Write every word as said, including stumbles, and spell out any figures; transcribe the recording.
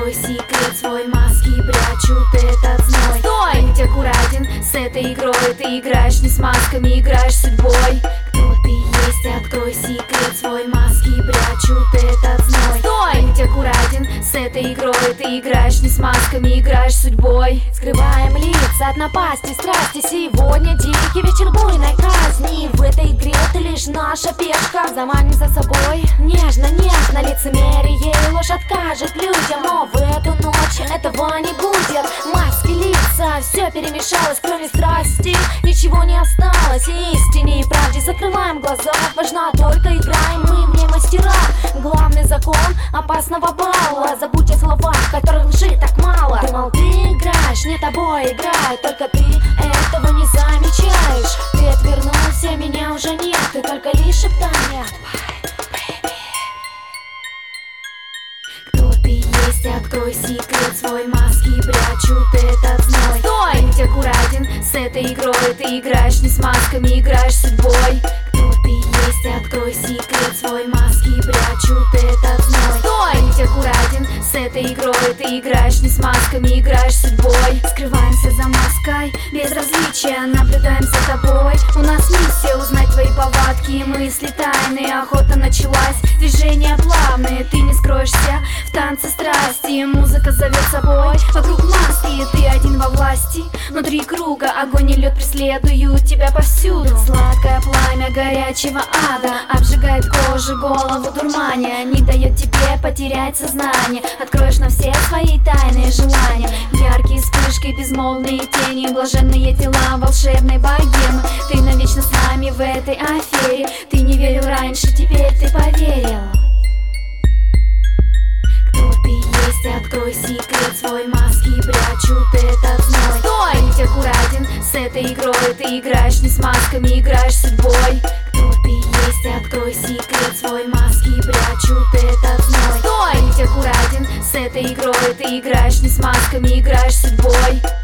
открой секрет свой, маски прячут этот зной. Стой! Будь аккуратен с этой игрой, ты играешь не с масками, играешь судьбой. Кто ты есть, открой секрет свой, маски прячут этот зной. Стой! Будь аккуратен с этой игрой, ты играешь не с масками, играешь судьбой. Скрываем лица от напасти, страсти. Сегодня дикий вечер буйной казни. В этой игре ты лишь наша пешка. Заманим за собой нежно, нежно. Лицемерие и ложь откажет людям, но в эту ночь этого не будет. Маски, лица, все перемешалось, кроме страсти ничего не осталось. И истине и правде закрываем глаза. Важна только игра, и мы в ней мастера. Главный закон опасного балла: забудь о словах, которых лжи так мало. Думал, ты играешь, не тобой играет, только ты этого не замечаешь. Ты отвернулся, меня уже нет, ты только лишь шептание. Кто ты есть, открой секрет свой, маски прячут этот зной. Стой! Будь аккуратен с этой игрой, ты играешь не с масками, играешь судьбой. Кто ты есть, открой секрет свой, маски прячут этот зной. Стой! Будь аккуратен с этой игрой, ты играешь не с масками, играешь судьбой. Скрываемся за маской, безразличия, наблюдаем за тобой. У нас миссия узнать твои повадки, мысли тайные, охота началась. Движения плавные, ты не скроешься в танце страсти. Музыка зовет собой, вокруг маски, ты один во власти. Внутри круга огонь и лед преследуют тебя повсюду. Сладкое пламя горячего ада обжигает кожу, голову дурманя, не дает тебе потерять сознание. Откроешь на все свои тайные желания. Яркие вспышки, безмолвные тени, блаженные тела волшебной богемы. Ты навечно с нами в этой афере. Ты не верил раньше, теперь ты поверил. Кто ты есть, открой секрет свой, маски прячут этот зной. Стой! Будь аккуратен с этой игрой, ты играешь не с масками, играешь судьбой. Кто ты есть, открой секрет свой, маски прячут этот зной. Стой! Будь аккуратен с этой игрой, ты играешь не с масками, играешь судьбой.